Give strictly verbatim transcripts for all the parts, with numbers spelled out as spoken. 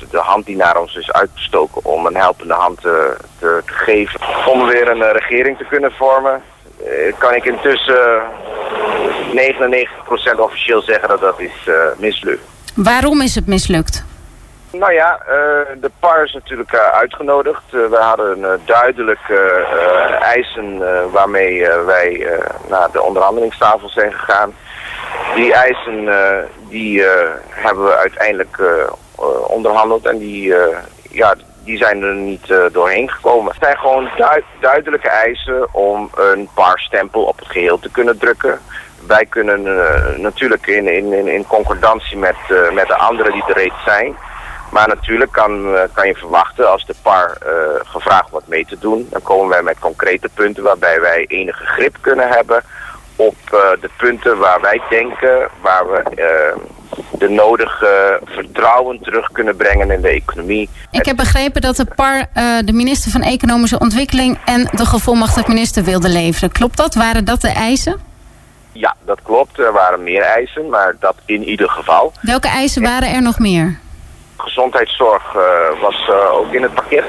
ons, de hand die naar ons is uitgestoken om een helpende hand te, te, te geven. Om weer een uh, regering te kunnen vormen, uh, kan ik intussen negenennegentig procent officieel zeggen dat dat is uh, mislukt. Waarom is het mislukt? Nou ja, uh, de P A R is natuurlijk uh, uitgenodigd. Uh, we hadden uh, duidelijke uh, eisen uh, waarmee uh, wij uh, naar de onderhandelingstafel zijn gegaan. Die eisen uh, die, uh, hebben we uiteindelijk uh, uh, onderhandeld en die, uh, ja, die zijn er niet uh, doorheen gekomen. Het zijn gewoon du- duidelijke eisen om een P A R-stempel op het geheel te kunnen drukken. Wij kunnen uh, natuurlijk in, in, in concordantie met, uh, met de anderen die er reeds zijn. Maar natuurlijk kan, uh, kan je verwachten als de P A R uh, gevraagd wordt mee te doen. Dan komen wij met concrete punten waarbij wij enige grip kunnen hebben op uh, de punten waar wij denken, waar we uh, de nodige vertrouwen terug kunnen brengen in de economie. Ik heb begrepen dat de P A R uh, de minister van Economische Ontwikkeling en de gevolmachtigd minister wilde leveren. Klopt dat? Waren dat de eisen? Ja, dat klopt. Er waren meer eisen, maar dat in ieder geval. Welke eisen waren er nog meer? Gezondheidszorg uh, was uh, ook in het pakket.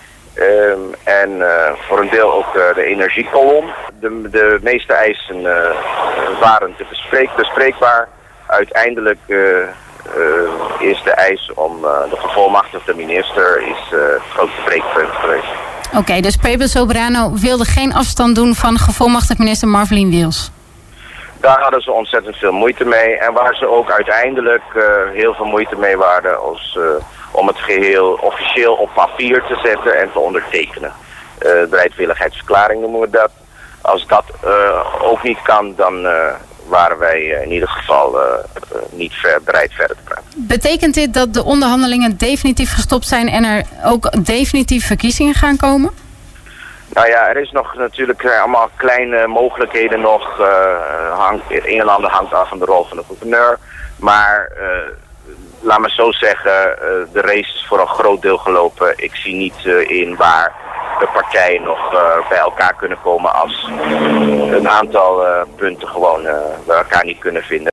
Um, en uh, voor een deel ook uh, de energiekolom. De, de meeste eisen uh, waren te bespreek, bespreekbaar. Uiteindelijk uh, uh, is de eis om uh, de gevolmachtigde minister is uh, het grootste breekpunt geweest. Oké, okay, dus Pablo Soberano wilde geen afstand doen van gevolmachtigd minister Marvelien Wils. Daar hadden ze ontzettend veel moeite mee. En waar ze ook uiteindelijk uh, heel veel moeite mee waren als, uh, om het geheel officieel op papier te zetten en te ondertekenen. Uh, bereidwilligheidsverklaring noemen we dat. Als dat uh, ook niet kan, dan uh, waren wij uh, in ieder geval uh, uh, niet ver, bereid verder te praten. Betekent dit dat de onderhandelingen definitief gestopt zijn en er ook definitief verkiezingen gaan komen? Nou ja, er is nog natuurlijk uh, allemaal kleine mogelijkheden nog. Uh, hangt, het een en ander hangt af van de rol van de gouverneur. Maar uh, laat me zo zeggen, uh, de race is voor een groot deel gelopen. Ik zie niet uh, in waar de partijen nog uh, bij elkaar kunnen komen als een aantal uh, punten gewoon uh, bij elkaar niet kunnen vinden.